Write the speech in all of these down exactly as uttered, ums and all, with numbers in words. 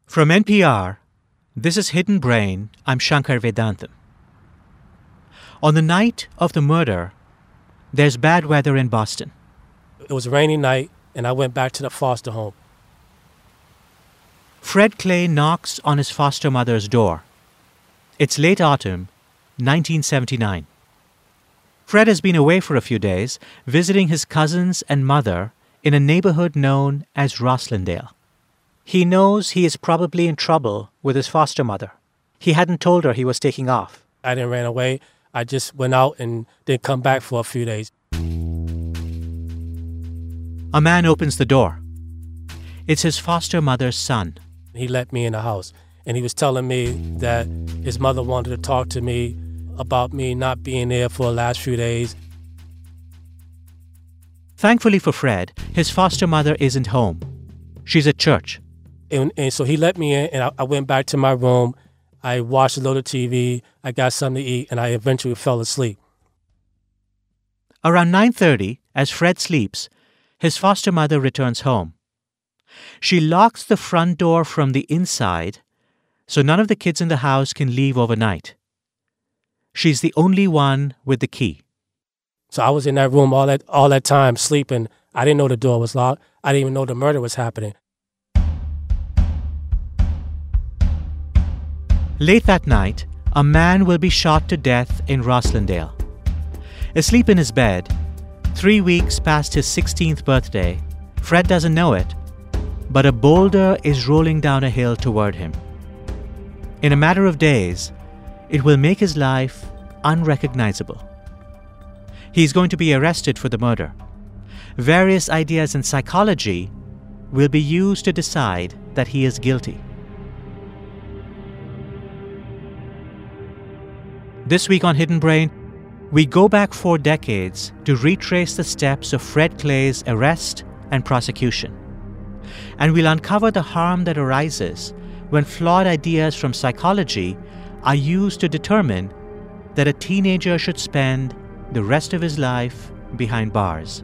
From N P R, this is Hidden Brain. I'm Shankar Vedantam. On the night of the murder, there's bad weather in Boston. It was a rainy night, and I went back to the foster home. Fred Clay knocks on his foster mother's door. It's late autumn, nineteen seventy-nine. Fred has been away for a few days, visiting his cousins and mother in a neighborhood known as Roslindale. He knows he is probably in trouble with his foster mother. He hadn't told her he was taking off. I didn't run away. I just went out and didn't come back for a few days. A man opens the door. It's his foster mother's son. He let me in the house, and he was telling me that his mother wanted to talk to me about me not being there for the last few days. Thankfully for Fred, his foster mother isn't home. She's at church. And, and so he let me in, and I, I went back to my room. I watched a little T V, I got something to eat, and I eventually fell asleep. Around nine thirty, as Fred sleeps, his foster mother returns home. She locks the front door from the inside so none of the kids in the house can leave overnight. She's the only one with the key. So I was in that room all that all that time sleeping. I didn't know the door was locked. I didn't even know the murder was happening. Late that night, a man will be shot to death in Roslindale. Asleep in his bed, three weeks past his sixteenth birthday, Fred doesn't know it, but a boulder is rolling down a hill toward him. In a matter of days, it will make his life unrecognizable. He's going to be arrested for the murder. Various ideas in psychology will be used to decide that he is guilty. This week on Hidden Brain, we go back four decades to retrace the steps of Fred Clay's arrest and prosecution. And we'll uncover the harm that arises when flawed ideas from psychology are used to determine that a teenager should spend the rest of his life behind bars.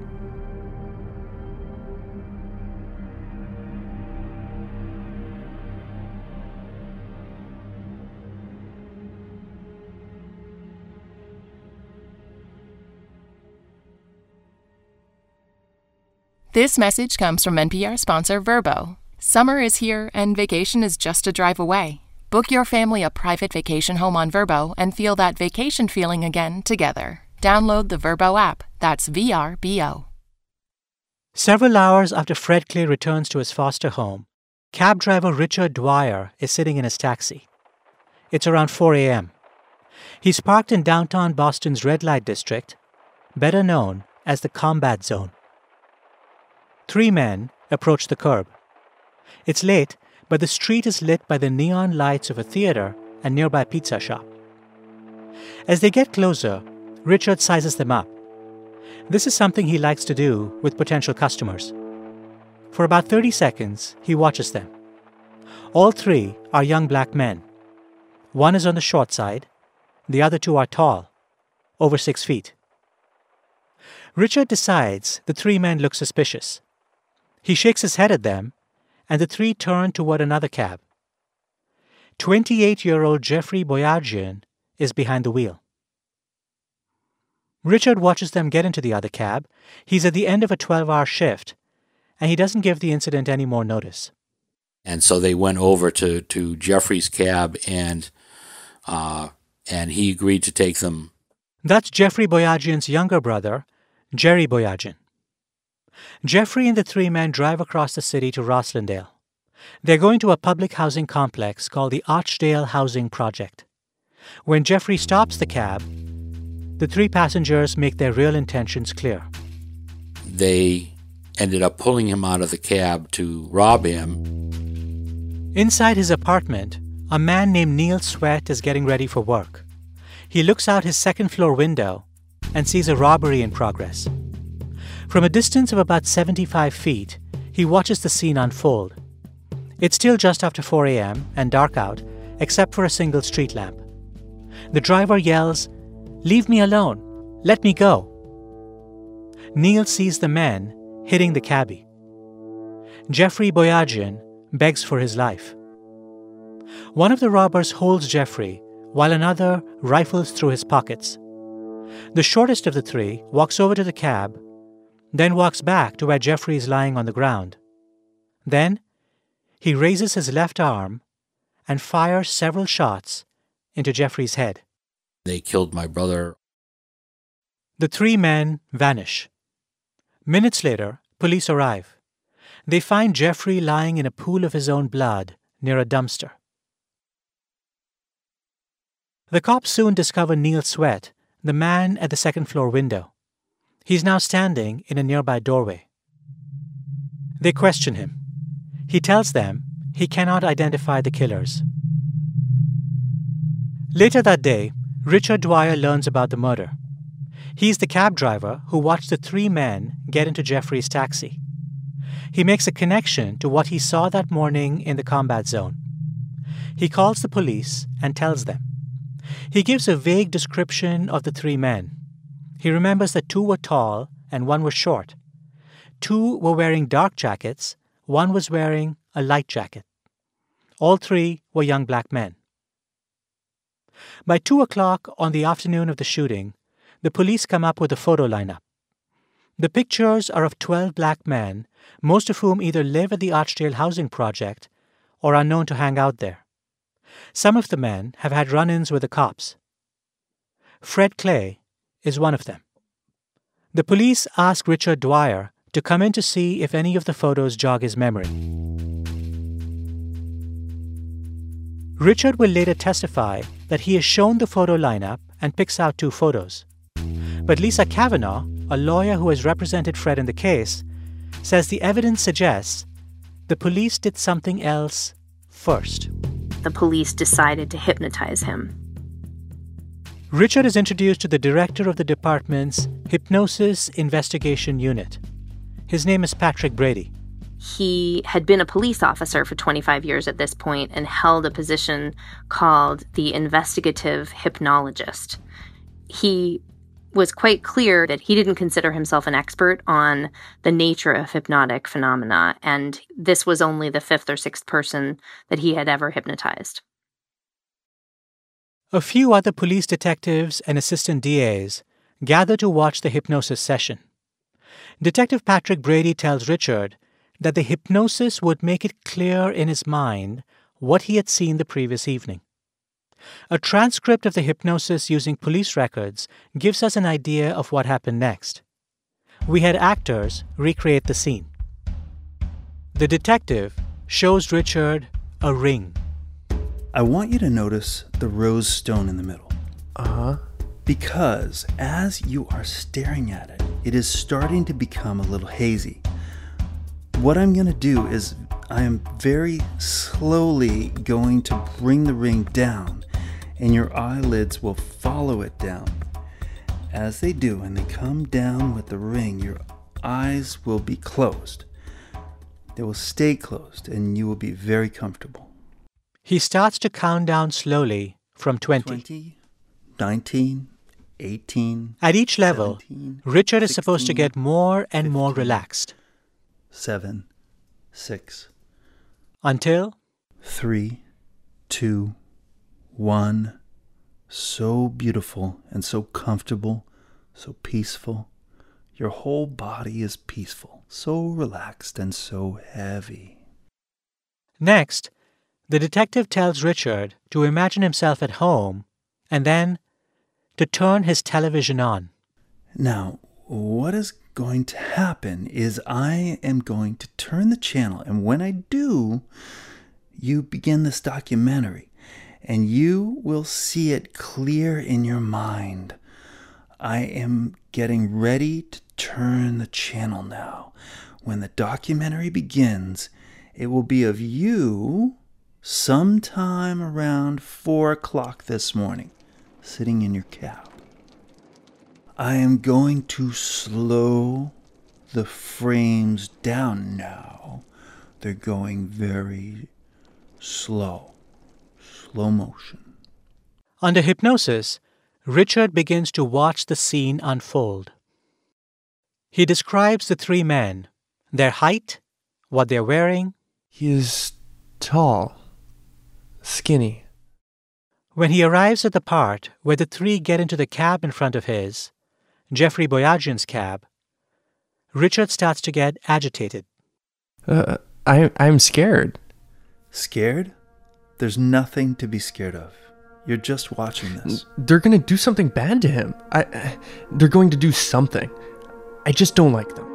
This message comes from N P R sponsor Vrbo. Summer is here and vacation is just a drive away. Book your family a private vacation home on Vrbo and feel that vacation feeling again together. Download the Vrbo app. That's V R B O. Several hours after Fred Clay returns to his foster home, cab driver Richard Dwyer is sitting in his taxi. It's around four a.m. He's parked in downtown Boston's red light district, better known as the Combat Zone. Three men approach the curb. It's late, but the street is lit by the neon lights of a theater and nearby pizza shop. As they get closer, Richard sizes them up. This is something he likes to do with potential customers. For about thirty seconds, he watches them. All three are young black men. One is on the short side. The other two are tall, over six feet. Richard decides the three men look suspicious. He shakes his head at them, and the three turn toward another cab. twenty-eight-year-old Jeffrey Boyajian is behind the wheel. Richard watches them get into the other cab. He's at the end of a twelve-hour shift, and he doesn't give the incident any more notice. And so they went over to, to Jeffrey's cab, and uh, and he agreed to take them. That's Jeffrey Boyajian's younger brother, Jerry Boyajian. Jeffrey and the three men drive across the city to Roslindale. They're going to a public housing complex called the Archdale Housing Project. When Jeffrey stops the cab, the three passengers make their real intentions clear. They ended up pulling him out of the cab to rob him. Inside his apartment, a man named Neil Sweat is getting ready for work. He looks out his second-floor window and sees a robbery in progress. From a distance of about seventy-five feet, he watches the scene unfold. It's still just after four a.m. and dark out, except for a single street lamp. The driver yells, "Leave me alone! Let me go!" Neil sees the men hitting the cabbie. Jeffrey Boyajian begs for his life. One of the robbers holds Jeffrey, while another rifles through his pockets. The shortest of the three walks over to the cab, then walks back to where Jeffrey is lying on the ground. Then, he raises his left arm and fires several shots into Jeffrey's head. They killed my brother. The three men vanish. Minutes later, police arrive. They find Jeffrey lying in a pool of his own blood near a dumpster. The cops soon discover Neil Sweat, the man at the second floor window. He's now standing in a nearby doorway. They question him. He tells them he cannot identify the killers. Later that day, Richard Dwyer learns about the murder. He's the cab driver who watched the three men get into Jeffrey's taxi. He makes a connection to what he saw that morning in the combat zone. He calls the police and tells them. He gives a vague description of the three men. He remembers that two were tall and one was short. Two were wearing dark jackets, one was wearing a light jacket. All three were young black men. By two o'clock on the afternoon of the shooting, the police come up with a photo lineup. The pictures are of twelve black men, most of whom either live at the Archdale Housing Project or are known to hang out there. Some of the men have had run-ins with the cops. Fred Clay is one of them. The police ask Richard Dwyer to come in to see if any of the photos jog his memory. Richard will later testify that he has shown the photo lineup and picks out two photos. But Lisa Kavanaugh, a lawyer who has represented Fred in the case, says the evidence suggests the police did something else first. The police decided to hypnotize him. Richard is introduced to the director of the department's Hypnosis Investigation Unit. His name is Patrick Brady. He had been a police officer for twenty-five years at this point and held a position called the investigative hypnologist. He was quite clear that he didn't consider himself an expert on the nature of hypnotic phenomena, and this was only the fifth or sixth person that he had ever hypnotized. A few other police detectives and assistant D As gather to watch the hypnosis session. Detective Patrick Brady tells Richard that the hypnosis would make it clear in his mind what he had seen the previous evening. A transcript of the hypnosis using police records gives us an idea of what happened next. We had actors recreate the scene. The detective shows Richard a ring. I want you to notice the rose stone in the middle. Uh-huh. Because as you are staring at it, it is starting to become a little hazy. What I'm going to do is I am very slowly going to bring the ring down, and your eyelids will follow it down. As they do, and they come down with the ring, your eyes will be closed. They will stay closed, and you will be very comfortable. He starts to count down slowly from twenty. twenty, nineteen, eighteen. At each level, seventeen, Richard is supposed to sixteen, get more and more fifteen. relaxed. Seven, six, Until three, two, one. So beautiful and so comfortable, so peaceful. Your whole body is peaceful, so relaxed and so heavy. Next, the detective tells Richard to imagine himself at home and then to turn his television on. Now, what is going to happen is I am going to turn the channel, and when I do, you begin this documentary, and you will see it clear in your mind. I am getting ready to turn the channel now. When the documentary begins, it will be of you sometime around four o'clock this morning, sitting in your cab. I am going to slow the frames down now. They're going very slow, slow motion. Under hypnosis, Richard begins to watch the scene unfold. He describes the three men, their height, what they're wearing. He is tall, skinny. When he arrives at the part where the three get into the cab in front of his, Jeffrey Boyajian's cab, Richard starts to get agitated. Uh, I, I'm scared. Scared? There's nothing to be scared of. You're just watching this. They're going to do something bad to him. I, I, they're going to do something. I just don't like them.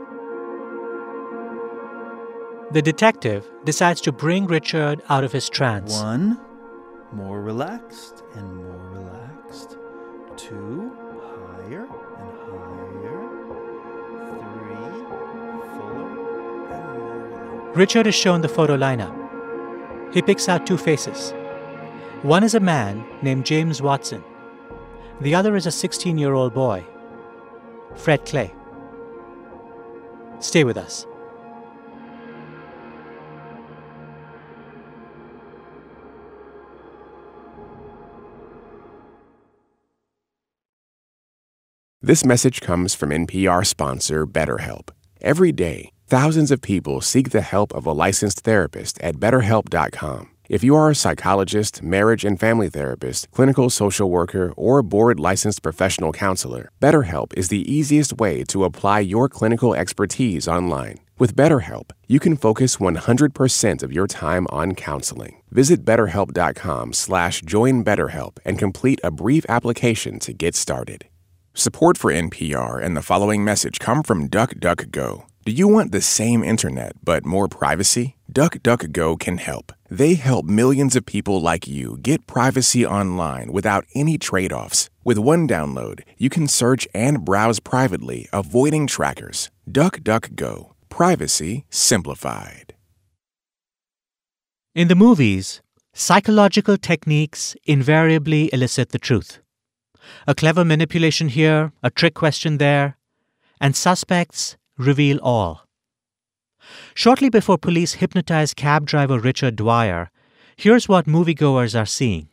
The detective decides to bring Richard out of his trance. One, more relaxed and more relaxed. Two, higher and higher. Three, fuller and more relaxed. Richard is shown the photo lineup. He picks out two faces. One is a man named James Watson. The other is a sixteen-year-old boy, Fred Clay. Stay with us. This message comes from N P R sponsor BetterHelp. Every day, thousands of people seek the help of a licensed therapist at better help dot com. If you are a psychologist, marriage and family therapist, clinical social worker, or board-licensed professional counselor, BetterHelp is the easiest way to apply your clinical expertise online. With BetterHelp, you can focus one hundred percent of your time on counseling. Visit betterhelp.com slash join BetterHelp and complete a brief application to get started. Support for N P R and the following message come from DuckDuckGo. Do you want the same internet but more privacy? DuckDuckGo can help. They help millions of people like you get privacy online without any trade-offs. With one download, you can search and browse privately, avoiding trackers. DuckDuckGo. Privacy simplified. In the movies, psychological techniques invariably elicit the truth. A clever manipulation here, a trick question there, and suspects reveal all. Shortly before police hypnotize cab driver Richard Dwyer, here's what moviegoers are seeing.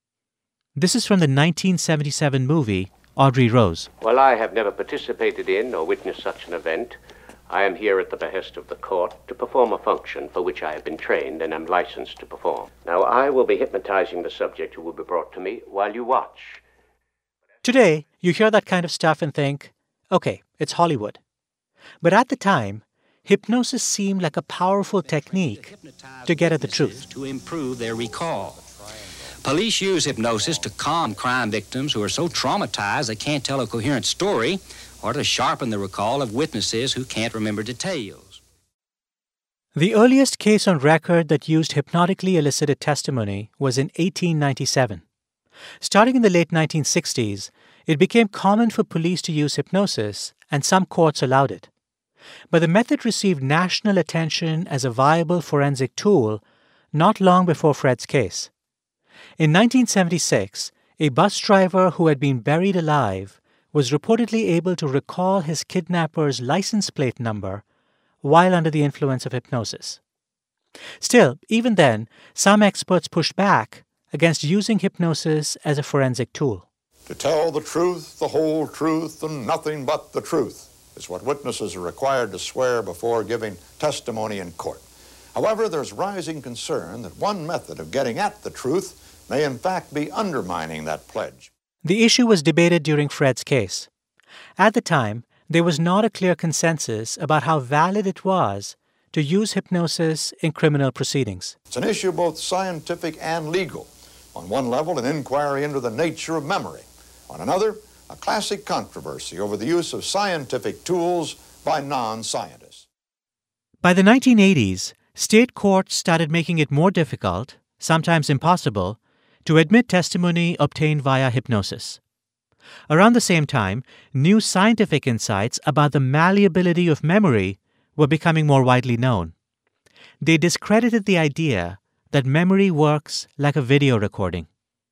This is from the nineteen seventy-seven movie Audrey Rose. While I have never participated in or witnessed such an event, I am here at the behest of the court to perform a function for which I have been trained and am licensed to perform. Now, I will be hypnotizing the subject who will be brought to me while you watch. Today, you hear that kind of stuff and think, okay, it's Hollywood. But at the time, hypnosis seemed like a powerful technique to get at the truth. To improve their recall. Police use hypnosis to calm crime victims who are so traumatized they can't tell a coherent story, or to sharpen the recall of witnesses who can't remember details. The earliest case on record that used hypnotically elicited testimony was in eighteen ninety-seven. Starting in the late nineteen sixties, it became common for police to use hypnosis, and some courts allowed it. But the method received national attention as a viable forensic tool not long before Fred's case. In nineteen seventy-six, a bus driver who had been buried alive was reportedly able to recall his kidnapper's license plate number while under the influence of hypnosis. Still, even then, some experts pushed back against using hypnosis as a forensic tool. To tell the truth, the whole truth, and nothing but the truth is what witnesses are required to swear before giving testimony in court. However, there's rising concern that one method of getting at the truth may in fact be undermining that pledge. The issue was debated during Fred's case. At the time, there was not a clear consensus about how valid it was to use hypnosis in criminal proceedings. It's an issue both scientific and legal. On one level, an inquiry into the nature of memory. On another, a classic controversy over the use of scientific tools by non-scientists. By the nineteen eighties, state courts started making it more difficult, sometimes impossible, to admit testimony obtained via hypnosis. Around the same time, new scientific insights about the malleability of memory were becoming more widely known. They discredited the idea that memory works like a video recording.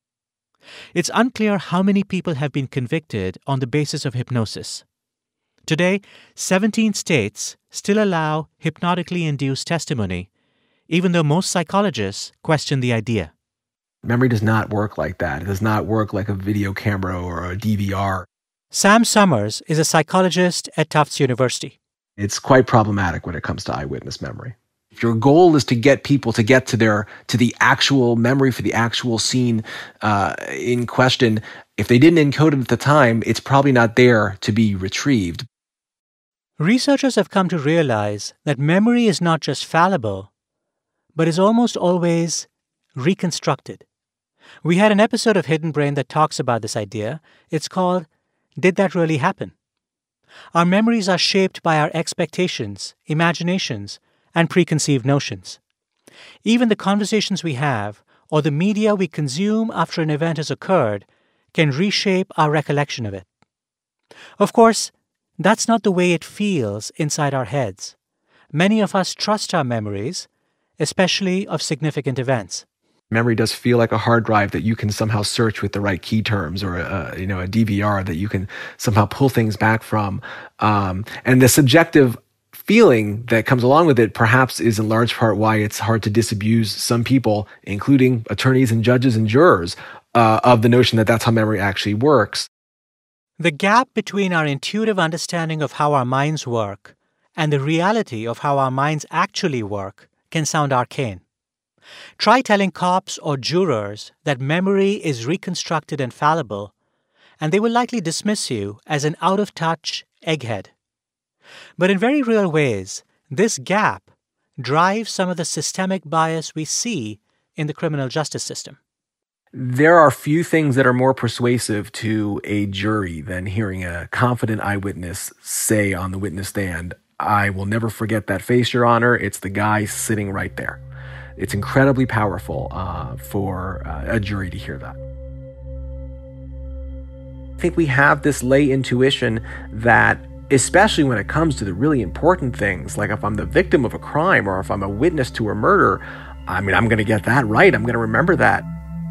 It's unclear how many people have been convicted on the basis of hypnosis. Today, seventeen states still allow hypnotically induced testimony, even though most psychologists question the idea. Memory does not work like that. It does not work like a video camera or a D V R. Sam Summers is a psychologist at Tufts University. It's quite problematic when it comes to eyewitness memory. If your goal is to get people to get to their to the actual memory for the actual scene uh, in question, if they didn't encode it at the time, it's probably not there to be retrieved. Researchers have come to realize that memory is not just fallible, but is almost always reconstructed. We had an episode of Hidden Brain that talks about this idea. It's called Did That Really Happen? Our memories are shaped by our expectations, imaginations, and preconceived notions. Even the conversations we have or the media we consume after an event has occurred can reshape our recollection of it. Of course, that's not the way it feels inside our heads. Many of us trust our memories, especially of significant events. Memory does feel like a hard drive that you can somehow search with the right key terms, or a, you know, a D V R that you can somehow pull things back from. Um, and the subjective feeling that comes along with it perhaps is in large part why it's hard to disabuse some people, including attorneys and judges and jurors, uh, of the notion that that's how memory actually works. The gap between our intuitive understanding of how our minds work and the reality of how our minds actually work can sound arcane. Try telling cops or jurors that memory is reconstructed and fallible, and they will likely dismiss you as an out-of-touch egghead. But in very real ways, this gap drives some of the systemic bias we see in the criminal justice system. There are few things that are more persuasive to a jury than hearing a confident eyewitness say on the witness stand, "I will never forget that face, Your Honor. It's the guy sitting right there." It's incredibly powerful uh, for uh, a jury to hear that. I think we have this lay intuition that, especially when it comes to the really important things, like if I'm the victim of a crime or if I'm a witness to a murder, I mean, I'm going to get that right. I'm going to remember that.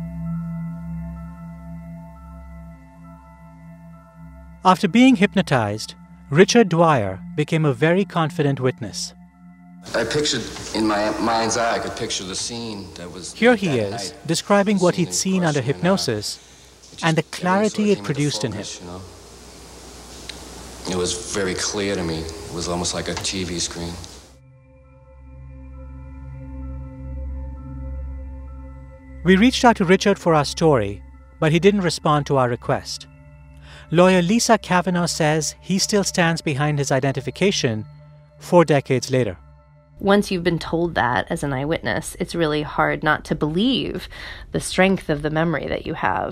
After being hypnotized, Richard Dwyer became a very confident witness. I pictured, in my mind's eye, I could picture the scene that was... Here he is, describing what he'd seen under hypnosis and the clarity it produced in him. It was very clear to me. It was almost like a T V screen. We reached out to Richard for our story, but he didn't respond to our request. Lawyer Lisa Kavanaugh says he still stands behind his identification four decades later. Once you've been told that as an eyewitness, it's really hard not to believe the strength of the memory that you have.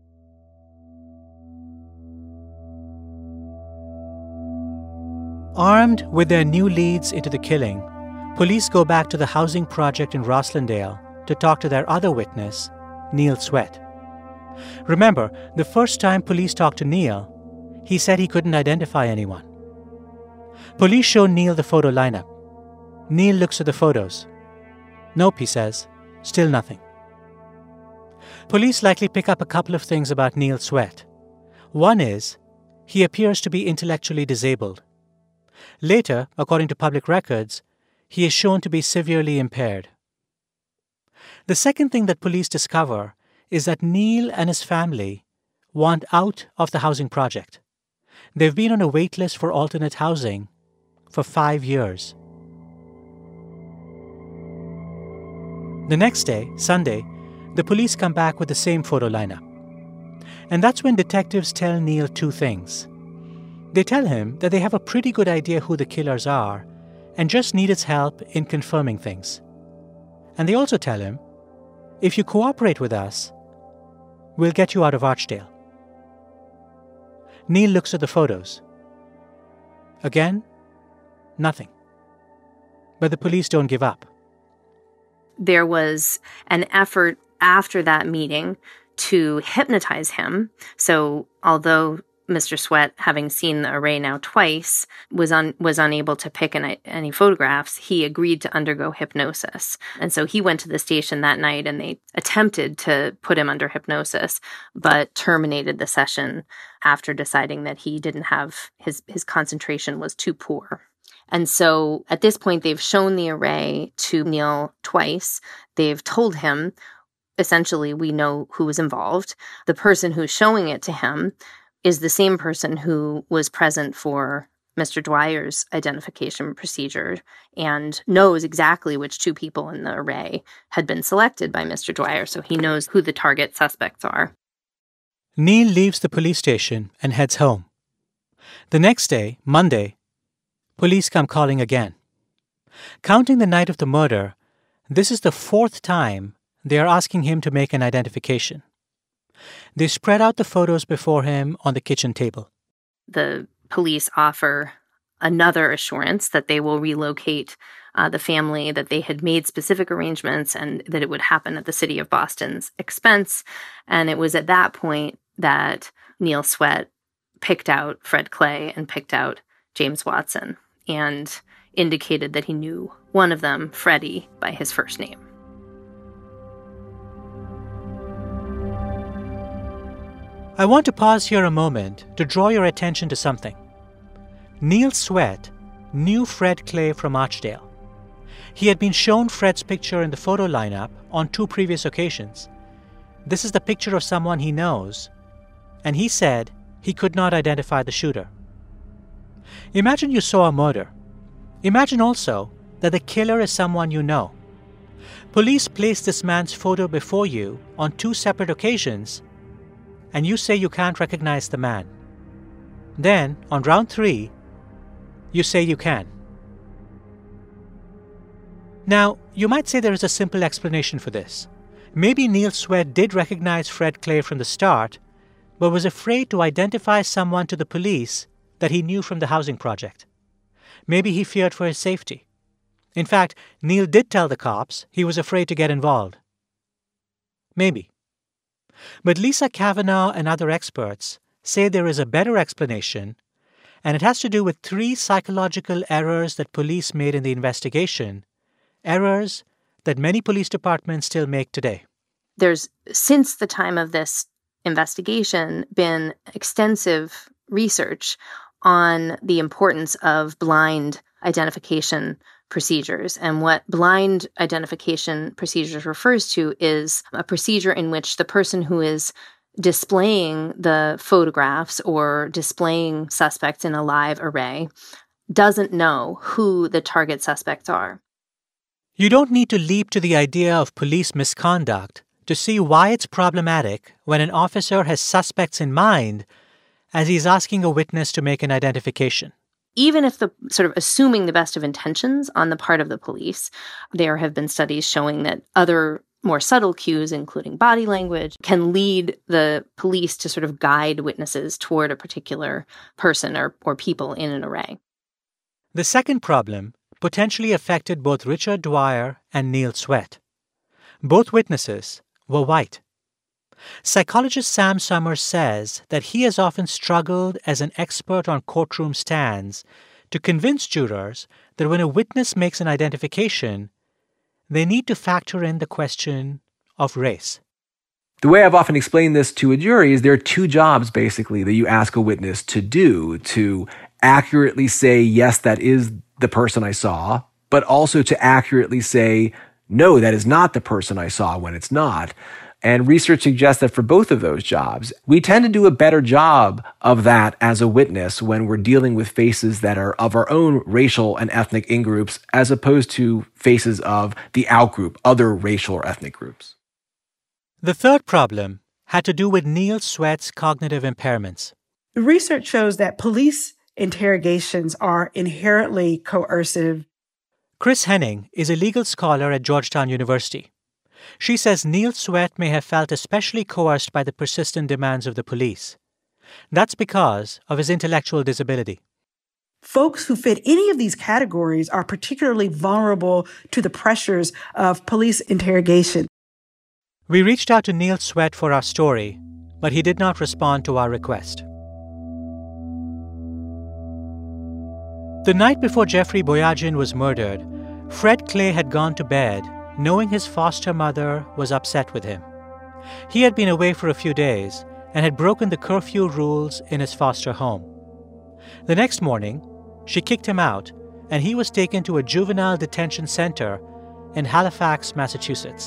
Armed with their new leads into the killing, police go back to the housing project in Roslindale to talk to their other witness, Neil Sweat. Remember, the first time police talked to Neil, he said he couldn't identify anyone. Police show Neil the photo lineup. Neil looks at the photos. Nope, he says. Still nothing. Police likely pick up a couple of things about Neil Sweat. One is, he appears to be intellectually disabled. Later, according to public records, he is shown to be severely impaired. The second thing that police discover is that Neil and his family want out of the housing project. They've been on a wait list for alternate housing for five years. The next day, Sunday, the police come back with the same photo lineup. And that's when detectives tell Neil two things. They tell him that they have a pretty good idea who the killers are and just need his help in confirming things. And they also tell him, if you cooperate with us, we'll get you out of Archdale. Neil looks at the photos. Again, nothing. But the police don't give up. There was an effort after that meeting to hypnotize him. So although Mister Sweat, having seen the array now twice, was un- was unable to pick an, any photographs, he agreed to undergo hypnosis. And so he went to the station that night and they attempted to put him under hypnosis, but terminated the session after deciding that he didn't have, his, his concentration was too poor. And so at this point, they've shown the array to Neil twice. They've told him, essentially, we know who was involved. The person who's showing it to him is the same person who was present for Mister Dwyer's identification procedure and knows exactly which two people in the array had been selected by Mister Dwyer, so he knows who the target suspects are. Neil leaves the police station and heads home. The next day, Monday, police come calling again. Counting the night of the murder, this is the fourth time they are asking him to make an identification. They spread out the photos before him on the kitchen table. The police offer another assurance that they will relocate uh, the family, that they had made specific arrangements and that it would happen at the city of Boston's expense. And it was at that point that Neil Sweat picked out Fred Clay and picked out James Watson and indicated that he knew one of them, Freddie, by his first name. I want to pause here a moment to draw your attention to something. Neil Sweat knew Fred Clay from Archdale. He had been shown Fred's picture in the photo lineup on two previous occasions. This is the picture of someone he knows, and he said he could not identify the shooter. Imagine you saw a murder. Imagine also that the killer is someone you know. Police placed this man's photo before you on two separate occasions, and you say you can't recognize the man. Then, on round three, you say you can. Now, you might say there is a simple explanation for this. Maybe Neil Sweat did recognize Fred Clay from the start, but was afraid to identify someone to the police that he knew from the housing project. Maybe he feared for his safety. In fact, Neil did tell the cops he was afraid to get involved. Maybe. But Lisa Kavanaugh and other experts say there is a better explanation, and it has to do with three psychological errors that police made in the investigation, errors that many police departments still make today. There's, since the time of this investigation, been extensive research on the importance of blind identification procedures. And what blind identification procedures refers to is a procedure in which the person who is displaying the photographs or displaying suspects in a live array doesn't know who the target suspects are. You don't need to leap to the idea of police misconduct to see why it's problematic when an officer has suspects in mind as he's asking a witness to make an identification. Even if the sort of assuming the best of intentions on the part of the police, there have been studies showing that other more subtle cues, including body language, can lead the police to sort of guide witnesses toward a particular person or, or people in an array. The second problem potentially affected both Richard Dwyer and Neil Sweat. Both witnesses were white. Psychologist Sam Summers says that he has often struggled as an expert on courtroom stands to convince jurors that when a witness makes an identification, they need to factor in the question of race. The way I've often explained this to a jury is there are two jobs, basically, that you ask a witness to do: to accurately say, yes, that is the person I saw, but also to accurately say, no, that is not the person I saw when it's not. And research suggests that for both of those jobs, we tend to do a better job of that as a witness when we're dealing with faces that are of our own racial and ethnic in-groups as opposed to faces of the out-group, other racial or ethnic groups. The third problem had to do with Neil Sweat's cognitive impairments. The research shows that police interrogations are inherently coercive. Chris Henning is a legal scholar at Georgetown University. She says Neil Sweat may have felt especially coerced by the persistent demands of the police. That's because of his intellectual disability. Folks who fit any of these categories are particularly vulnerable to the pressures of police interrogation. We reached out to Neil Sweat for our story, but he did not respond to our request. The night before Jeffrey Boyajian was murdered, Fred Clay had gone to bed knowing his foster mother was upset with him. He had been away for a few days and had broken the curfew rules in his foster home. The next morning, she kicked him out, and he was taken to a juvenile detention center in Halifax, Massachusetts.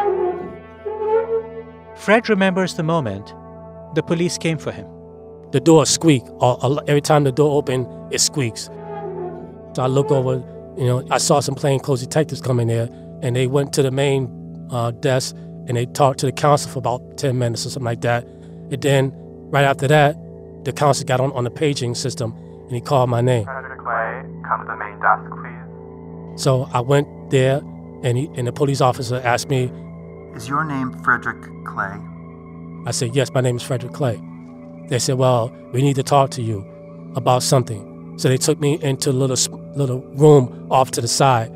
Fred remembers the moment the police came for him. The door squeaked. Every time the door opened, it squeaks. So I look over, you know, I saw some plainclothes detectives come in there, and they went to the main uh, desk, and they talked to the counselor for about ten minutes or something like that. And then, right after that, the counselor got on, on the paging system, and he called my name. Frederick Clay, come to the main desk, please. So I went there, and, he, and the police officer asked me, "Is your name Frederick Clay?" I said, "Yes, my name is Frederick Clay." They said, "Well, we need to talk to you about something." So they took me into a little, little room off to the side.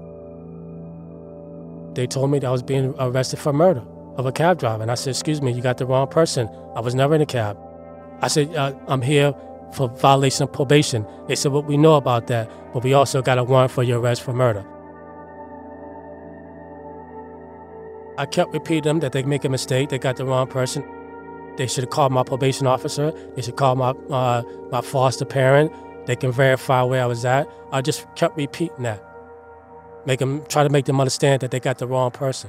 They told me that I was being arrested for murder of a cab driver. And I said, "Excuse me, you got the wrong person. I was never in a cab." I said, uh, "I'm here for violation of probation." They said, "Well, we know about that, but we also got a warrant for your arrest for murder." I kept repeating them that they make a mistake, they got the wrong person. They should have called my probation officer. They should call my uh, my foster parent. They can verify where I was at. I just kept repeating that. Make them, try to make them understand that they got the wrong person.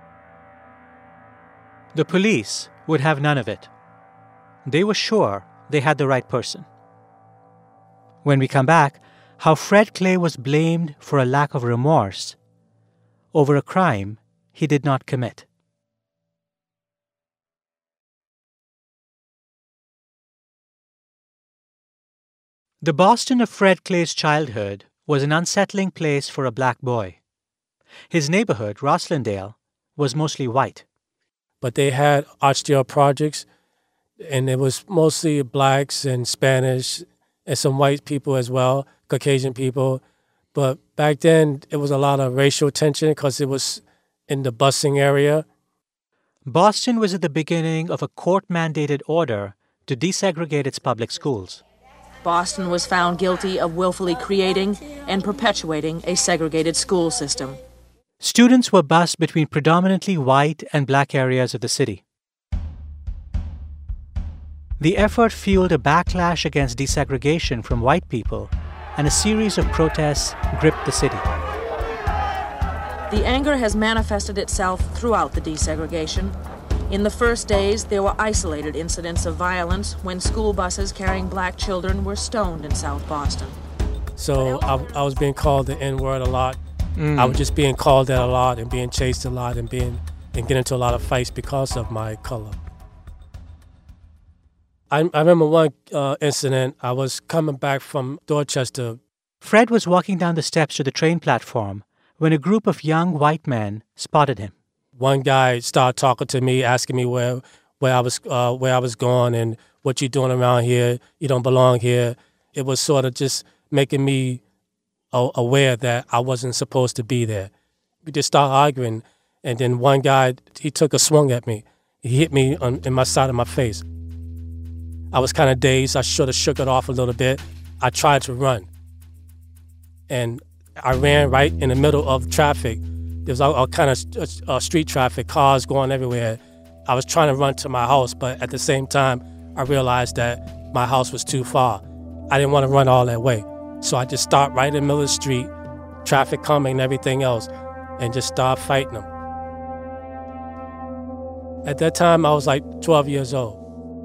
The police would have none of it. They were sure they had the right person. When we come back, how Fred Clay was blamed for a lack of remorse over a crime he did not commit. The Boston of Fred Clay's childhood was an unsettling place for a black boy. His neighborhood, Roslindale, was mostly white. But they had Archdale projects, and it was mostly blacks and Spanish and some white people as well, Caucasian people. But back then, it was a lot of racial tension because it was in the busing area. Boston was at the beginning of a court-mandated order to desegregate its public schools. Boston was found guilty of willfully creating and perpetuating a segregated school system. Students were bused between predominantly white and black areas of the city. The effort fueled a backlash against desegregation from white people, and a series of protests gripped the city. The anger has manifested itself throughout the desegregation. In the first days, there were isolated incidents of violence when school buses carrying black children were stoned in South Boston. So I, I was being called the N-word a lot. Mm. I was just being called that a lot and being chased a lot and being and getting into a lot of fights because of my color. I, I remember one uh, incident. I was coming back from Dorchester. Fred was walking down the steps to the train platform when a group of young white men spotted him. One guy started talking to me, asking me where where I was uh, where I was going and what you doing around here. You don't belong here. It was sort of just making me uh, aware that I wasn't supposed to be there. We just started arguing, and then one guy, he took a swing at me. He hit me on in my side of my face. I was kind of dazed. I should have shook it off a little bit. I tried to run, and I ran right in the middle of traffic. There was all, all kind of uh, street traffic, cars going everywhere. I was trying to run to my house, but at the same time, I realized that my house was too far. I didn't want to run all that way. So I just stopped right in the middle of the street, traffic coming and everything else, and just started fighting them. At that time, I was like twelve years old.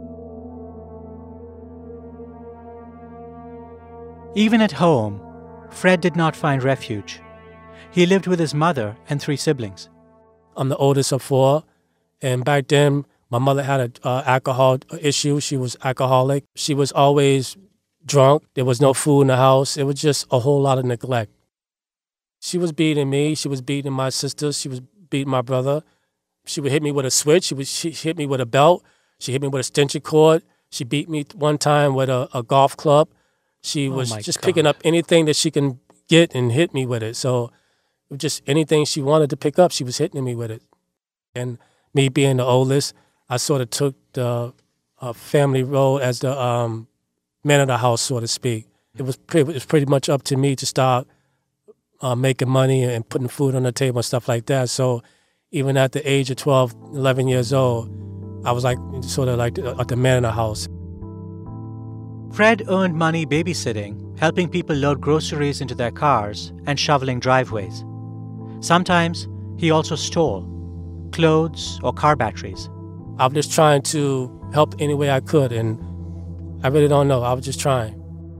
Even at home, Fred did not find refuge. He lived with his mother and three siblings. I'm the oldest of four, and back then, my mother had an uh, alcohol issue. She was alcoholic. She was always drunk. There was no food in the house. It was just a whole lot of neglect. She was beating me. She was beating my sisters. She was beating my brother. She would hit me with a switch. She would she hit me with a belt. She hit me with a extension cord. She beat me one time with a, a golf club. She was oh just God. picking up anything that she can get and hit me with it. So just anything she wanted to pick up, she was hitting me with it. And me being the oldest, I sort of took the uh, family role as the um, man of the house, so to speak. It was pretty, it was pretty much up to me to start uh, making money and putting food on the table and stuff like that. So even at the age of twelve, eleven years old, I was like sort of like the, the man of the house. Fred earned money babysitting, helping people load groceries into their cars and shoveling driveways. Sometimes he also stole clothes or car batteries. I was just trying to help any way I could, and I really don't know. I was just trying.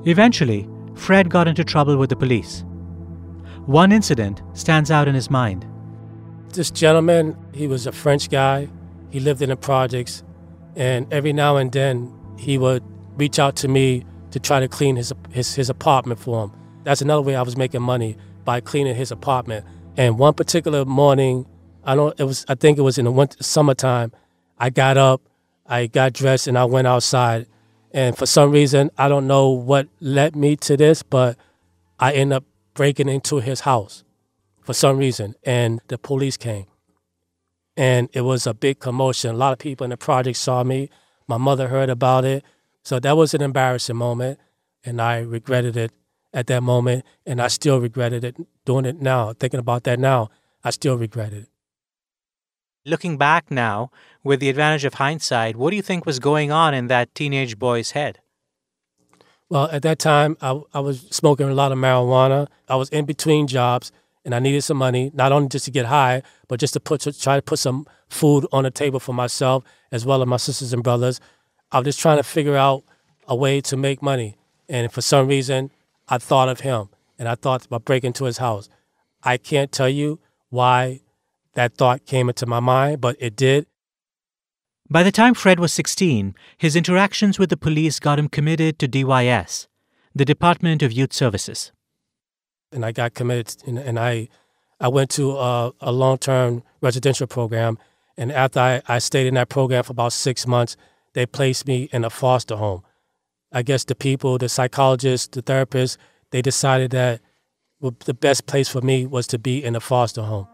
Eventually, Fred got into trouble with the police. One incident stands out in his mind. This gentleman, he was a French guy. He lived in the projects, and every now and then he would reach out to me to try to clean his his, his apartment for him. That's another way I was making money, by cleaning his apartment. And one particular morning, I don't it was I think it was in the winter, summertime, I got up, I got dressed, and I went outside. And for some reason, I don't know what led me to this, but I ended up breaking into his house for some reason, and the police came. And it was a big commotion. A lot of people in the project saw me. My mother heard about it. So that was an embarrassing moment, and I regretted it at that moment, and I still regretted it doing it now. Thinking about that now, I still regret it. Looking back now, with the advantage of hindsight, what do you think was going on in that teenage boy's head? Well, at that time, I, I was smoking a lot of marijuana. I was in between jobs, and I needed some money, not only just to get high, but just to put to try to put some food on the table for myself, as well as my sisters and brothers. I was just trying to figure out a way to make money. And for some reason, I thought of him, and I thought about breaking into his house. I can't tell you why that thought came into my mind, but it did. By the time Fred was sixteen, his interactions with the police got him committed to D Y S, the Department of Youth Services. And I got committed, and, and I I went to a, a long-term residential program, and after I, I stayed in that program for about six months, they placed me in a foster home. I guess the people, the psychologists, the therapists, they decided that the best place for me was to be in a foster home.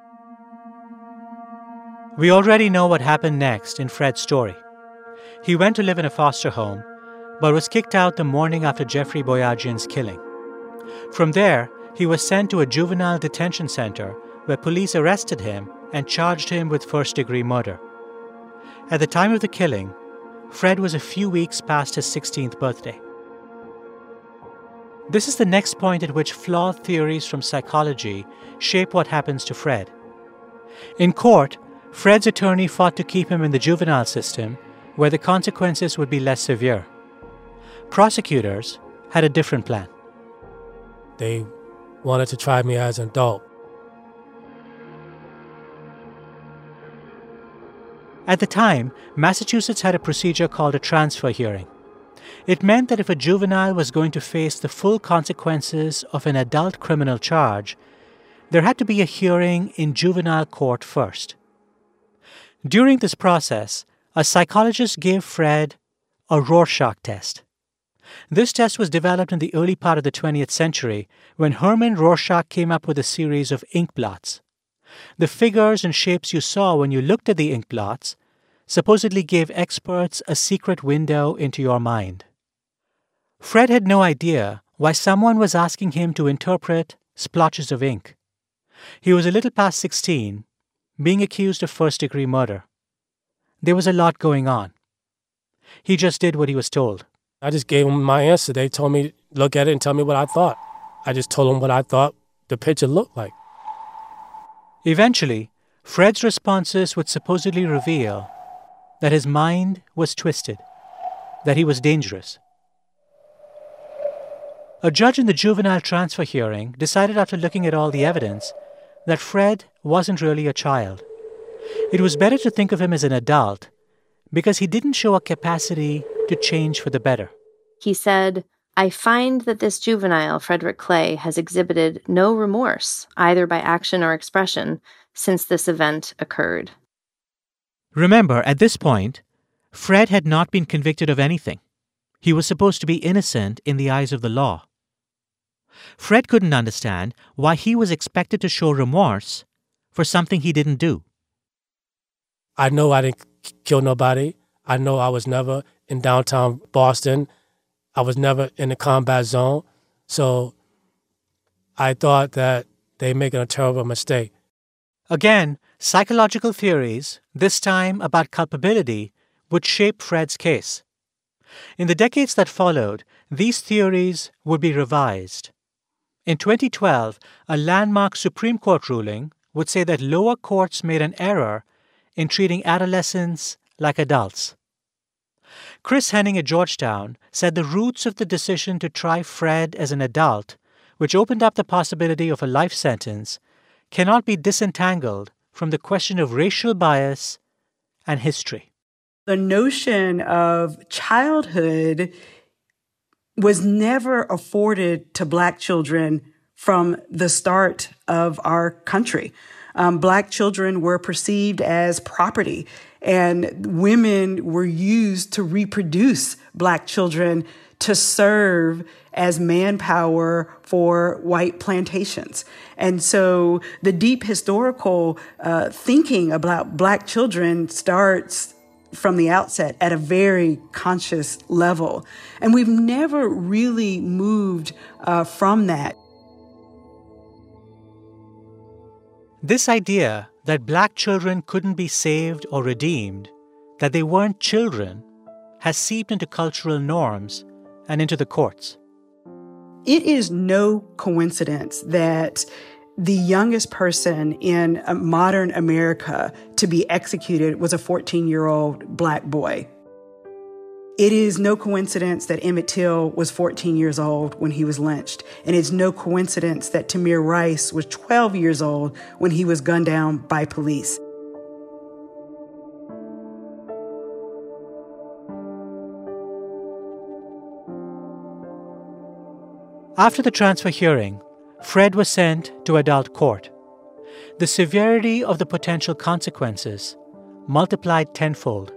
We already know what happened next in Fred's story. He went to live in a foster home, but was kicked out the morning after Jeffrey Boyajian's killing. From there, he was sent to a juvenile detention center where police arrested him and charged him with first-degree murder. At the time of the killing, Fred was a few weeks past his sixteenth birthday. This is the next point at which flawed theories from psychology shape what happens to Fred. In court, Fred's attorney fought to keep him in the juvenile system, where the consequences would be less severe. Prosecutors had a different plan. They wanted to try me as an adult. At the time, Massachusetts had a procedure called a transfer hearing. It meant that if a juvenile was going to face the full consequences of an adult criminal charge, there had to be a hearing in juvenile court first. During this process, a psychologist gave Fred a Rorschach test. This test was developed in the early part of the twentieth century when Herman Rorschach came up with a series of ink blots. The figures and shapes you saw when you looked at the ink blots supposedly gave experts a secret window into your mind. Fred had no idea why someone was asking him to interpret splotches of ink. He was a little past sixteen, being accused of first-degree murder. There was a lot going on. He just did what he was told. I just gave them my answer. They told me, look at it and tell me what I thought. I just told them what I thought the picture looked like. Eventually, Fred's responses would supposedly reveal that his mind was twisted, that he was dangerous. A judge in the juvenile transfer hearing decided after looking at all the evidence that Fred wasn't really a child. It was better to think of him as an adult because he didn't show a capacity to change for the better. He said, I find that this juvenile, Frederick Clay, has exhibited no remorse, either by action or expression, since this event occurred. Remember, at this point, Fred had not been convicted of anything. He was supposed to be innocent in the eyes of the law. Fred couldn't understand why he was expected to show remorse for something he didn't do. I know I didn't kill nobody. I know I was never in downtown Boston. I was never in the combat zone. So I thought that they were making a terrible mistake. Again, psychological theories, this time about culpability, would shape Fred's case. In the decades that followed, these theories would be revised. In twenty twelve, a landmark Supreme Court ruling would say that lower courts made an error in treating adolescents like adults. Chris Henning at Georgetown said the roots of the decision to try Fred as an adult, which opened up the possibility of a life sentence, cannot be disentangled from the question of racial bias and history. The notion of childhood was never afforded to Black children from the start of our country. Um, Black children were perceived as property, and women were used to reproduce Black children to serve as manpower for white plantations. And so the deep historical uh, thinking about Black children starts from the outset at a very conscious level. And we've never really moved uh, from that. This idea that Black children couldn't be saved or redeemed, that they weren't children, has seeped into cultural norms and into the courts. It is no coincidence that the youngest person in modern America to be executed was a fourteen-year-old Black boy. It is no coincidence that Emmett Till was fourteen years old when he was lynched. And it's no coincidence that Tamir Rice was twelve years old when he was gunned down by police. After the transfer hearing, Fred was sent to adult court. The severity of the potential consequences multiplied tenfold.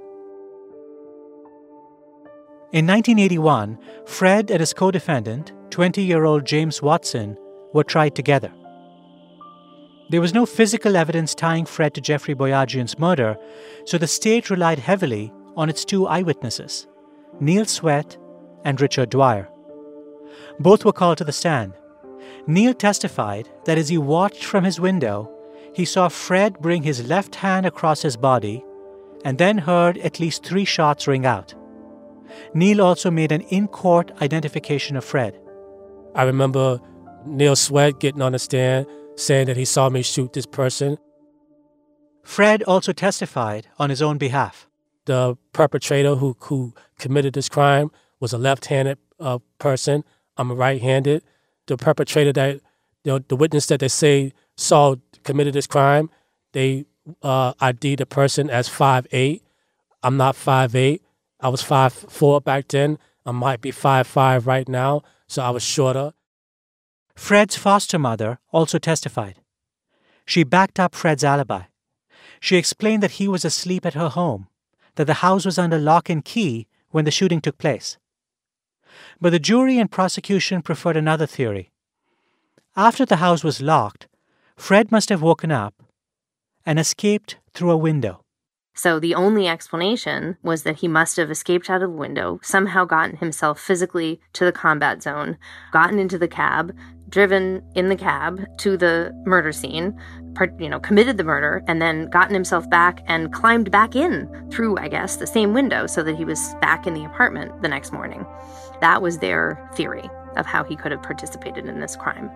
In nineteen eighty-one, Fred and his co-defendant, twenty-year-old James Watson, were tried together. There was no physical evidence tying Fred to Jeffrey Boyajian's murder, so the state relied heavily on its two eyewitnesses, Neil Sweat and Richard Dwyer. Both were called to the stand. Neil testified that as he watched from his window, he saw Fred bring his left hand across his body and then heard at least three shots ring out. Neil also made an in-court identification of Fred. I remember Neil Sweat getting on the stand saying that he saw me shoot this person. Fred also testified on his own behalf. The perpetrator who, who committed this crime was a left-handed uh, person. I'm right-handed. The perpetrator that, you know, the witness that they say saw committed this crime, they uh, I D'd the person as five eight. I'm not five eight. I was five four back then. I might be five five right now, so I was shorter. Fred's foster mother also testified. She backed up Fred's alibi. She explained that he was asleep at her home, that the house was under lock and key when the shooting took place. But the jury and prosecution preferred another theory. After the house was locked, Fred must have woken up and escaped through a window. So the only explanation was that he must have escaped out of the window, somehow gotten himself physically to the combat zone, gotten into the cab, driven in the cab to the murder scene, you know, committed the murder, and then gotten himself back and climbed back in through, I guess, the same window so that he was back in the apartment the next morning. That was their theory of how he could have participated in this crime.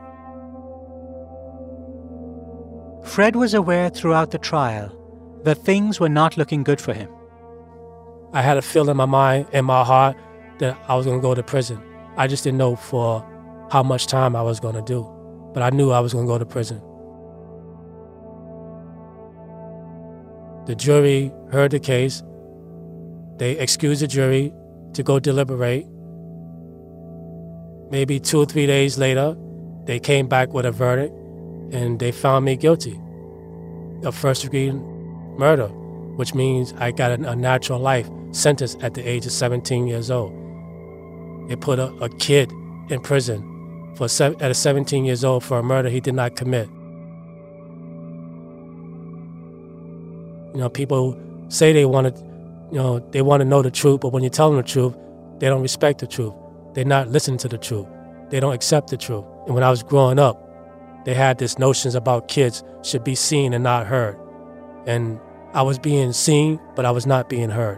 Fred was aware throughout the trial that things were not looking good for him. I had a feeling in my mind, in my heart, that I was going to go to prison. I just didn't know for how much time I was going to do, but I knew I was going to go to prison. The jury heard the case. They excused the jury to go deliberate. Maybe two or three days later, they came back with a verdict, and they found me guilty of first-degree murder, which means I got a, a natural life sentence at the age of seventeen years old. They put a, a kid in prison for se- at a seventeen years old for a murder he did not commit. You know, people say they want to, you know, they want to know the truth, but when you tell them the truth, they don't respect the truth. They're not listening to the truth. They don't accept the truth. And when I was growing up, they had these notions about kids should be seen and not heard. And I was being seen, but I was not being heard.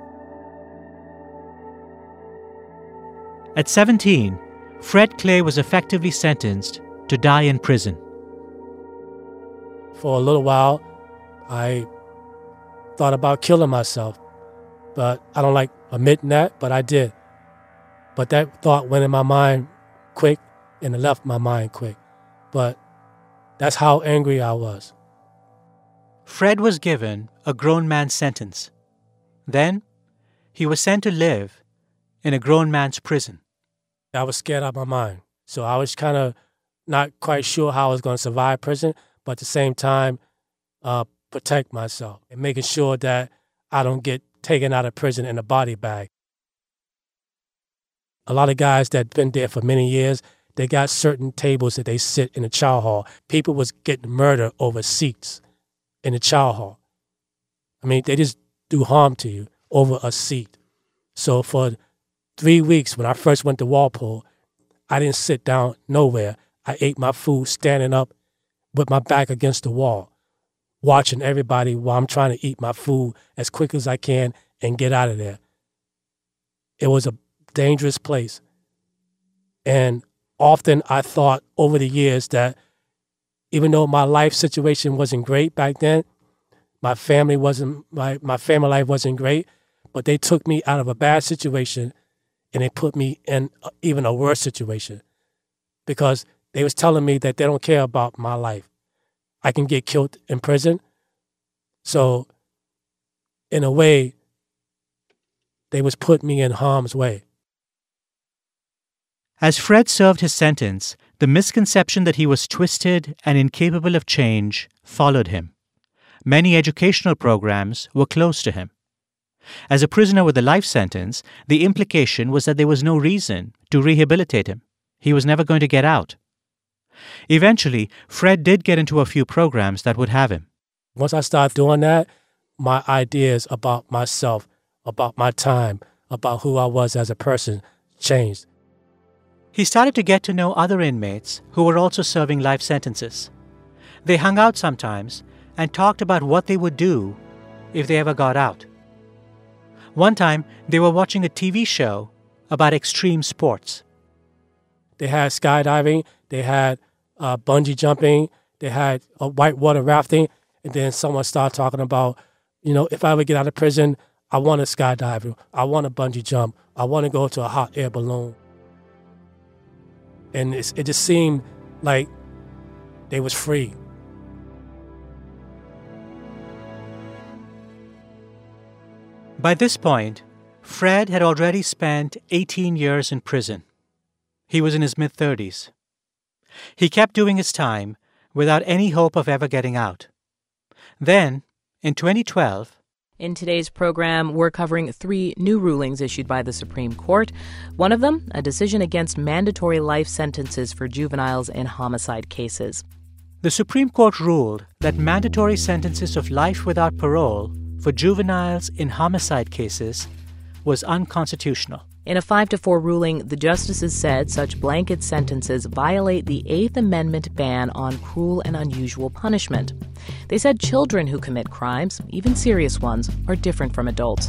At seventeen, Fred Clay was effectively sentenced to die in prison. For a little while, I thought about killing myself, but I don't like admitting that, but I did. But that thought went in my mind quick, and it left my mind quick. But that's how angry I was. Fred was given a grown man's sentence. Then he was sent to live in a grown man's prison. I was scared out of my mind. So I was kind of not quite sure how I was going to survive prison, but at the same time, uh, protect myself and making sure that I don't get taken out of prison in a body bag. A lot of guys that been there for many years, they got certain tables that they sit in the chow hall. People was getting murdered over seats in the chow hall. I mean, they just do harm to you over a seat. So for three weeks, when I first went to Walpole, I didn't sit down nowhere. I ate my food standing up with my back against the wall, watching everybody while I'm trying to eat my food as quick as I can and get out of there. It was a dangerous place. And often I thought over the years that even though my life situation wasn't great back then, my family wasn't my, my family life wasn't great, but they took me out of a bad situation and they put me in a, even a worse situation because they was telling me that they don't care about my life. I can get killed in prison. So in a way, they was putting me in harm's way. As Fred served his sentence, the misconception that he was twisted and incapable of change followed him. Many educational programs were closed to him. As a prisoner with a life sentence, the implication was that there was no reason to rehabilitate him. He was never going to get out. Eventually, Fred did get into a few programs that would have him. Once I started doing that, my ideas about myself, about my time, about who I was as a person changed. He started to get to know other inmates who were also serving life sentences. They hung out sometimes and talked about what they would do if they ever got out. One time, they were watching a T V show about extreme sports. They had skydiving, they had uh, bungee jumping, they had uh, whitewater rafting, and then someone started talking about, you know, if I ever get out of prison, I want to skydive, I want to bungee jump, I want to go to a hot air balloon. And it's, it just seemed like they was free. By this point, Fred had already spent eighteen years in prison. He was in his mid-thirties. He kept doing his time without any hope of ever getting out. Then, in twenty twelve... In today's program, we're covering three new rulings issued by the Supreme Court. One of them, a decision against mandatory life sentences for juveniles in homicide cases. The Supreme Court ruled that mandatory sentences of life without parole for juveniles in homicide cases was unconstitutional. In a five to four ruling, the justices said such blanket sentences violate the Eighth Amendment ban on cruel and unusual punishment. They said children who commit crimes, even serious ones, are different from adults.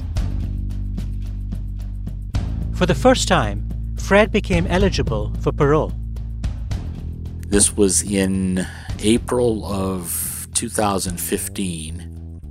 For the first time, Fred became eligible for parole. This was in April of two thousand fifteen.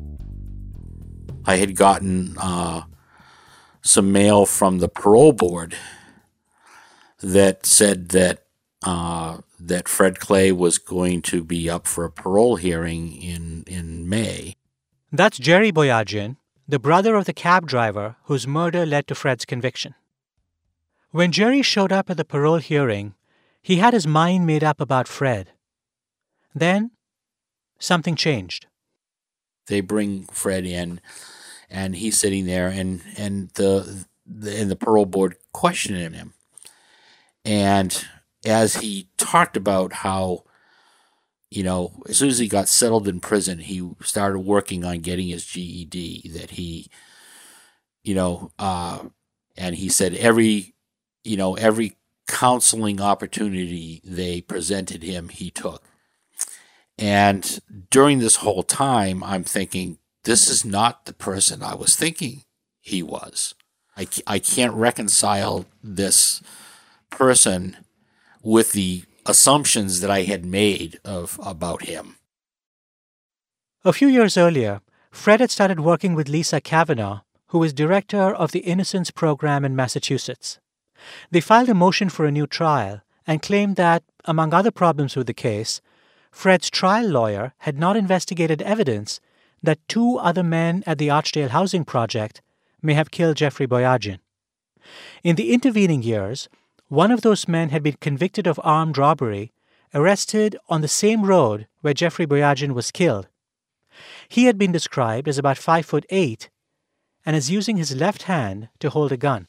I had gotten uh, some mail from the parole board that said that uh, that Fred Clay was going to be up for a parole hearing in, in May. That's Jerry Boyajian, the brother of the cab driver whose murder led to Fred's conviction. When Jerry showed up at the parole hearing, he had his mind made up about Fred. Then, something changed. They bring Fred in, and he's sitting there, and and the, the and the parole board questioning him. And as he talked about how, you know, as soon as he got settled in prison, he started working on getting his G E D. That he, you know, uh, and he said every, you know, every counseling opportunity they presented him, he took. And during this whole time, I'm thinking, this is not the person I was thinking he was. I, I can't reconcile this person with the assumptions that I had made of about him. A few years earlier, Fred had started working with Lisa Kavanaugh who was director of the Innocence Program in Massachusetts. They filed a motion for a new trial and claimed that, among other problems with the case, Fred's trial lawyer had not investigated evidence that two other men at the Archdale Housing Project may have killed Jeffrey Boyajian. In the intervening years, one of those men had been convicted of armed robbery, arrested on the same road where Jeffrey Boyajian was killed. He had been described as about five foot eight and as using his left hand to hold a gun.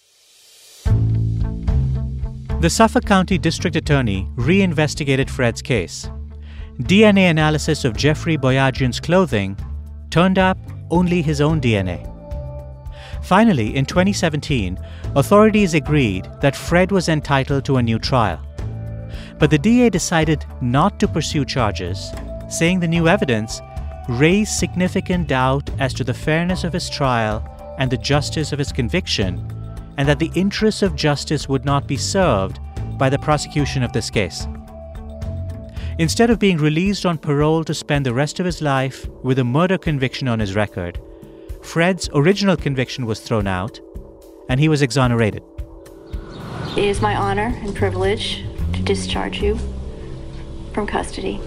The Suffolk County District Attorney reinvestigated Fred's case. D N A analysis of Jeffrey Boyajian's clothing turned up only his own D N A. Finally, in twenty seventeen, authorities agreed that Fred was entitled to a new trial. But the D A decided not to pursue charges, saying the new evidence raised significant doubt as to the fairness of his trial and the justice of his conviction, and that the interests of justice would not be served by the prosecution of this case. Instead of being released on parole to spend the rest of his life with a murder conviction on his record, Fred's original conviction was thrown out, and he was exonerated. It is my honor and privilege to discharge you from custody.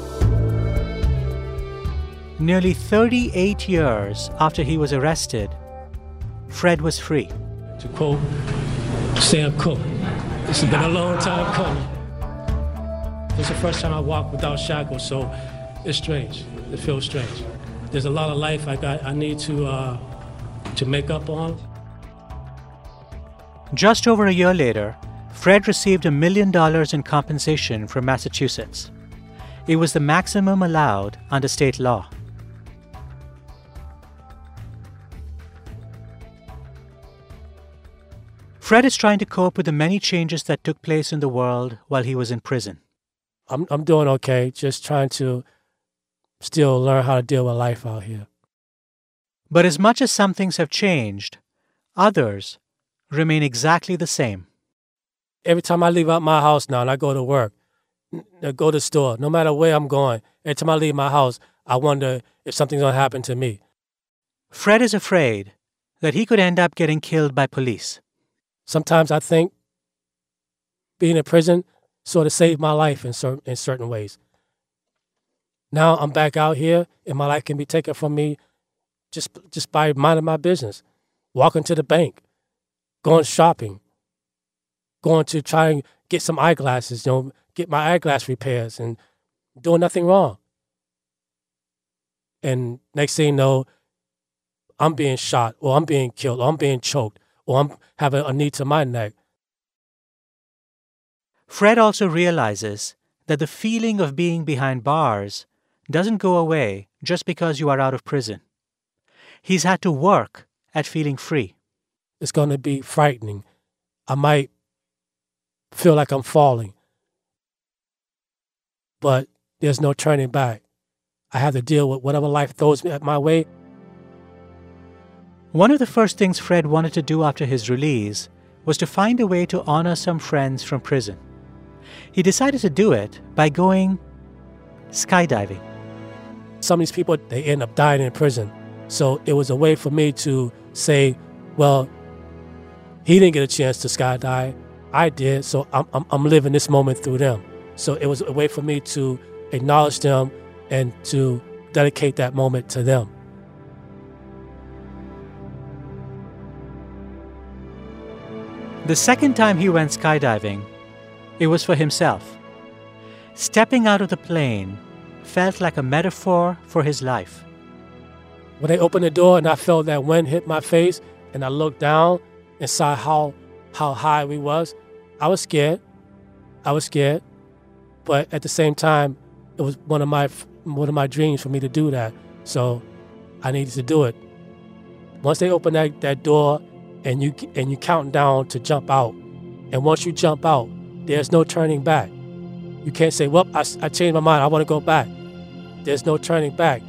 Nearly thirty-eight years after he was arrested, Fred was free. To quote Sam Cooke, this has been a long time coming. It's the first time I walked without shackles, so it's strange. It feels strange. There's a lot of life I got. I need to uh, to make up on. Just over a year later, Fred received a million dollars in compensation from Massachusetts. It was the maximum allowed under state law. Fred is trying to cope with the many changes that took place in the world while he was in prison. I'm I'm doing okay, just trying to still learn how to deal with life out here. But as much as some things have changed, others remain exactly the same. Every time I leave out my house now and I go to work, I go to the store, no matter where I'm going, every time I leave my house, I wonder if something's going to happen to me. Fred is afraid that he could end up getting killed by police. Sometimes I think being in prison sort of saved my life in certain, in certain ways. Now I'm back out here and my life can be taken from me just, just by minding my business, walking to the bank, going shopping, going to try and get some eyeglasses, you know, get my eyeglass repairs and doing nothing wrong. And next thing you know, I'm being shot or I'm being killed or I'm being choked or I'm having a knee to my neck. Fred also realizes that the feeling of being behind bars doesn't go away just because you are out of prison. He's had to work at feeling free. It's going to be frightening. I might feel like I'm falling. But there's no turning back. I have to deal with whatever life throws me at my way. One of the first things Fred wanted to do after his release was to find a way to honor some friends from prison. He decided to do it by going skydiving. Some of these people, they end up dying in prison. So it was a way for me to say, well, he didn't get a chance to skydive. I did, so I'm, I'm, I'm living this moment through them. So it was a way for me to acknowledge them and to dedicate that moment to them. The second time he went skydiving, it was for himself. Stepping out of the plane felt like a metaphor for his life. When they opened the door and I felt that wind hit my face and I looked down and saw how how high we was, I was scared. I was scared. But at the same time, it was one of my one of my dreams for me to do that. So I needed to do it. Once they opened that, that door and you and you count down to jump out, and once you jump out, there's no turning back. You can't say, well, I, I changed my mind, I want to go back. There's no turning back.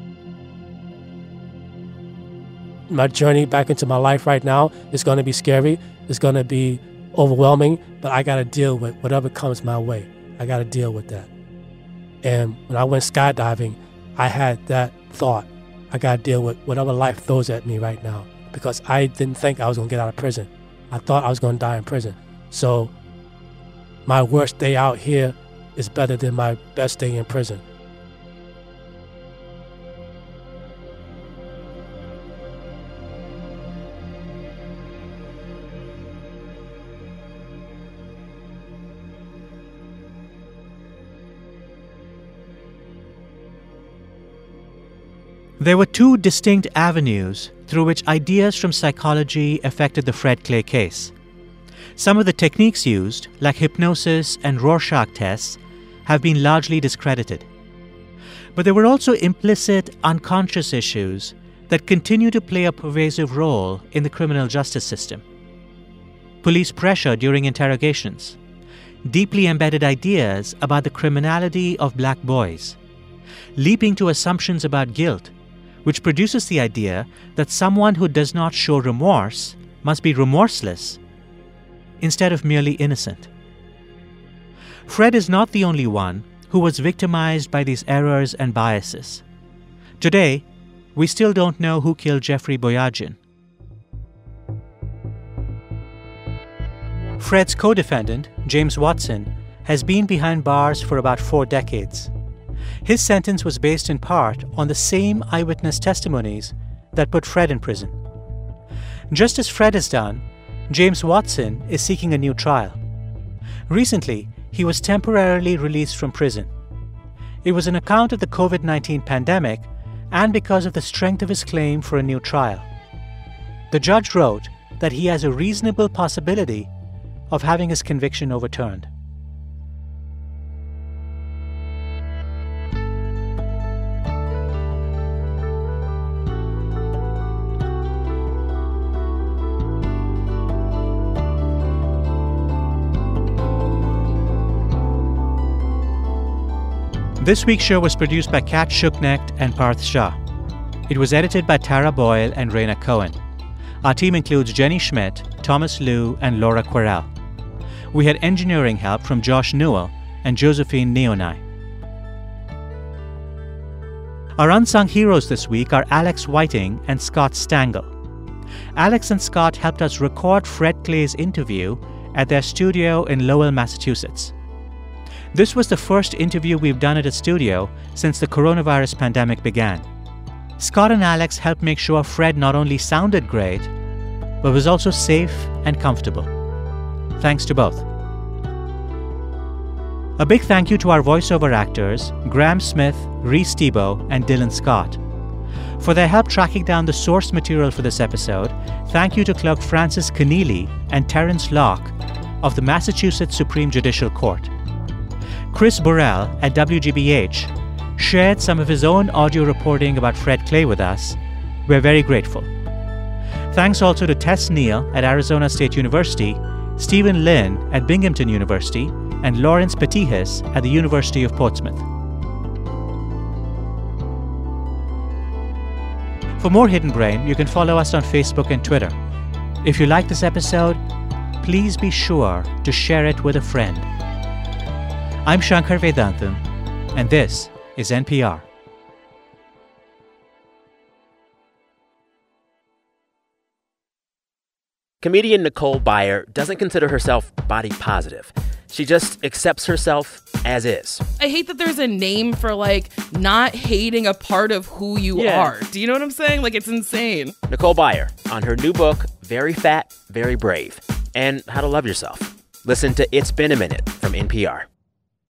My journey back into my life right now is going to be scary. It's going to be overwhelming, but I got to deal with whatever comes my way. I got to deal with that. And when I went skydiving, I had that thought. I got to deal with whatever life throws at me right now, because I didn't think I was going to get out of prison. I thought I was going to die in prison. So my worst day out here is better than my best day in prison. There were two distinct avenues through which ideas from psychology affected the Fred Clay case. Some of the techniques used, like hypnosis and Rorschach tests, have been largely discredited. But there were also implicit, unconscious issues that continue to play a pervasive role in the criminal justice system. Police pressure during interrogations, deeply embedded ideas about the criminality of black boys, leaping to assumptions about guilt, which produces the idea that someone who does not show remorse must be remorseless instead of merely innocent. Fred is not the only one who was victimized by these errors and biases. Today, we still don't know who killed Jeffrey Boyajian. Fred's co-defendant, James Watson, has been behind bars for about four decades. His sentence was based in part on the same eyewitness testimonies that put Fred in prison. Just as Fred has done, James Watson is seeking a new trial. Recently, he was temporarily released from prison. It was an account of the covid nineteen pandemic and because of the strength of his claim for a new trial. The judge wrote that he has a reasonable possibility of having his conviction overturned. This week's show was produced by Kat Shuknecht and Parth Shah. It was edited by Tara Boyle and Raina Cohen. Our team includes Jenny Schmidt, Thomas Liu, and Laura Querelle. We had engineering help from Josh Newell and Josephine Neonai. Our unsung heroes this week are Alex Whiting and Scott Stangl. Alex and Scott helped us record Fred Clay's interview at their studio in Lowell, Massachusetts. This was the first interview we've done at a studio since the coronavirus pandemic began. Scott and Alex helped make sure Fred not only sounded great, but was also safe and comfortable. Thanks to both. A big thank you to our voiceover actors, Graham Smith, Reese Tebow, and Dylan Scott. For their help tracking down the source material for this episode, thank you to Clerk Francis Keneally and Terence Locke of the Massachusetts Supreme Judicial Court. Chris Burrell at W G B H shared some of his own audio reporting about Fred Clay with us. We're very grateful. Thanks also to Tess Neal at Arizona State University, Stephen Lynn at Binghamton University, and Lawrence Petihis at the University of Portsmouth. For more Hidden Brain, you can follow us on Facebook and Twitter. If you like this episode, please be sure to share it with a friend. I'm Shankar Vedantam, and this is N P R. Comedian Nicole Byer doesn't consider herself body positive. She just accepts herself as is. I hate that there's a name for, like, not hating a part of who you Yeah. are. Do you know what I'm saying? Like, it's insane. Nicole Byer on her new book, Very Fat, Very Brave, and How to Love Yourself. Listen to It's Been a Minute from N P R.